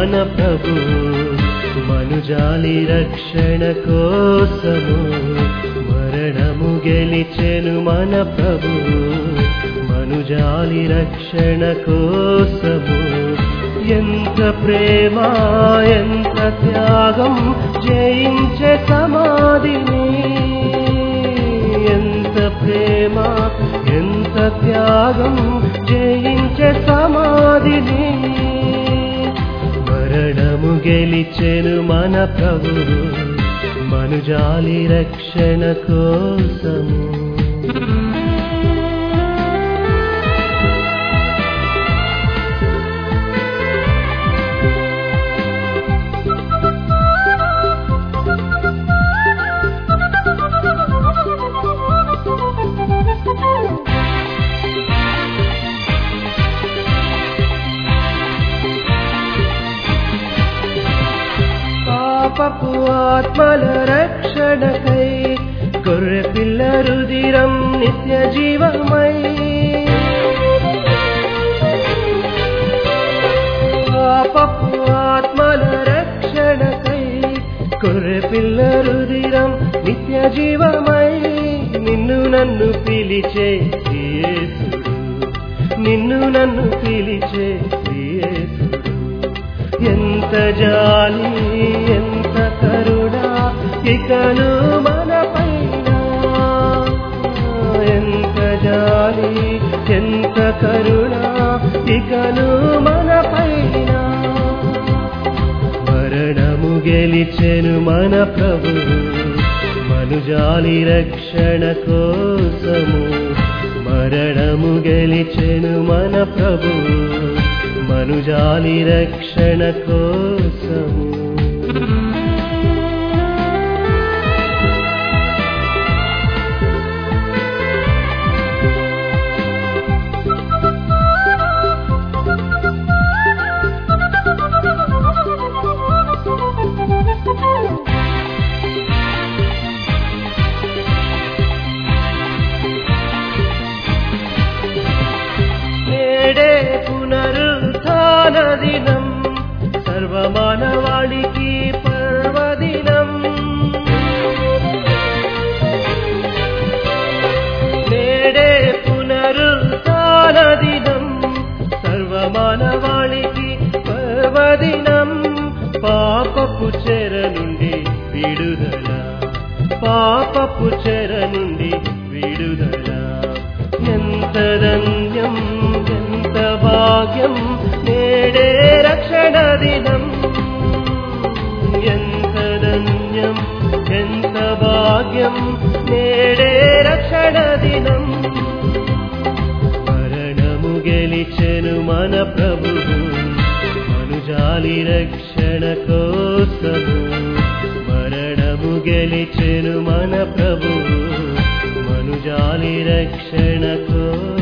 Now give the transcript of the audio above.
మన ప్రభు మనుజాలి రక్షణ కోసము మరణము గెలిచెను మన ప్రభు మనుజాలి రక్షణ కోసము ఎంత ప్రేమ ఎంత త్యాగం జయించే సమాధిని ఎంత ప్రేమ ఎంత త్యాగం జయించే సమాధిని మరణము గెలిచెను మన ప్రభు మనుజాలి రక్షణ కోసము పాపపు ఆత్మల రక్షణకై గొర్రె పిల్ల రుధిరం నిత్య జీవమై పాపపు ఆత్మల రక్షణకై గొర్రె పిల్ల రుధిరం నిత్య జీవమై నిన్ను నన్ను పిలిచే యేసుడు నిన్ను నన్ను పిలిచే యేసుడు ఎంత జాలి ఎంత కరుణ ఇకను మన పైన ఎంత జాలి ఎంత కరుణ ఇకను మన పైన మరణము గెలిచెను మన ప్రభు మనుజాలి రక్షణ కోసము మరణము గెలిచెను మన ప్రభు మనుజాలి రక్షణ కోసము నేడే పునరుత్థాన దినం సర్వమానవాళికి పర్వదినం నేడే పునరుత్థాన దినం సర్వమానవాళికి పర్వదినం పాపపు చెర నుండి విడుదల పాపపు చెర నుండి విడుదల ఎంత ధన్యం ఎంత భాగ్యం నేడే రక్షణ దినం ఎంత ధన్యం ఎంత భాగ్యం నేడే రక్షణ దినం మరణము గెలిచెను మన ప్రభు మనుజాలి రక్షణ కోసము మరణము గెలిచెను మన ప్రభు మనుజాలి రక్షణ కోసము